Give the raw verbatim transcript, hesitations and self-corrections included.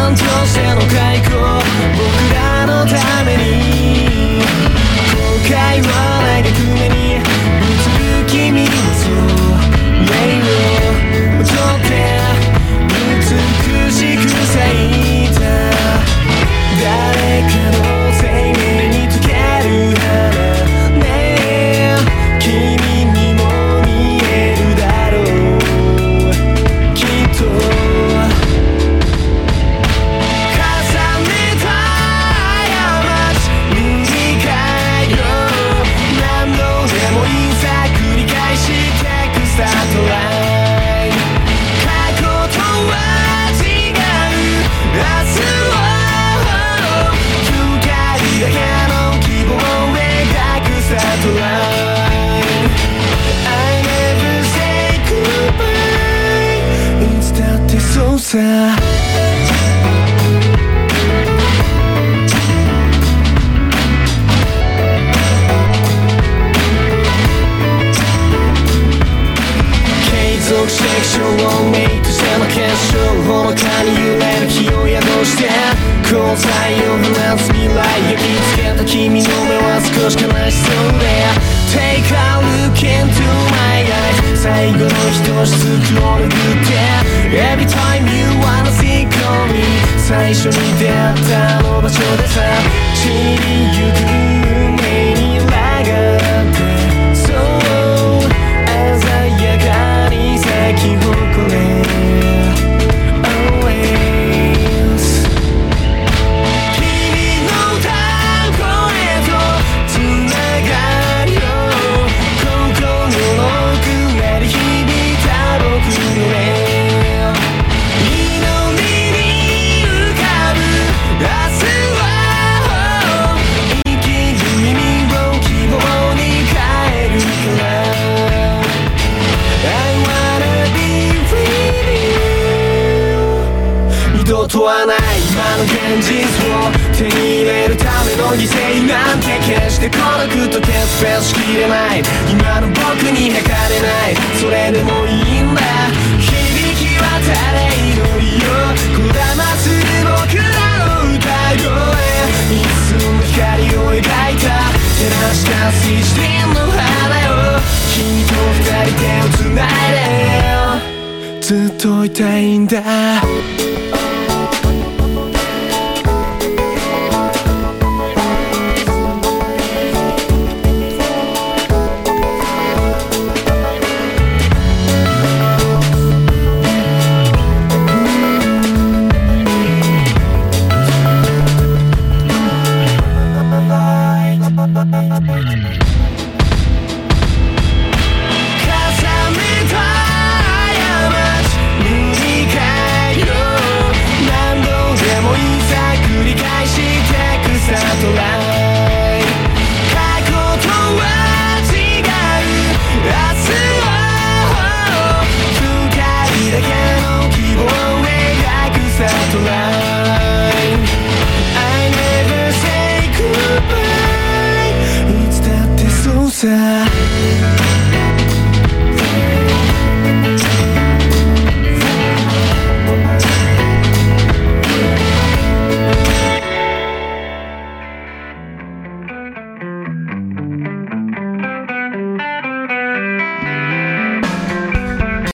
団としての開口、僕らのために後悔は嘆く目に映る君のそう霊をまとって美しく咲いた誰かの生命に溶ける花ねえ君にも見えるだろうきっと重ねた過ち塗り替えよう何度でもいざ繰り返してくスタートライン過去とは違う明日を光だけの希望を描くスタートラインいつだってそうさ継続して気象をメイとしての結晶ほのかに揺れる気を宿して交際を放つ未来焼き付けた君の目は少し悲しそうで Take a look into my eyes 最後の一つスクロールグって Every time you wanna see me 最初に出会ったあの場所でさ散りゆく運命にラがってそう鮮やかに咲き誇れとはない今の現実を手に入れるための犠牲なんて決して孤独と決別しきれない今の僕に測れないそれでもいいんだ響き渡れ祈りよこだまする僕らの歌声一寸の光を描いた照らした水神の花よ君と二人手をつないでずっといたいんだI never say goodbye いつだってそうさ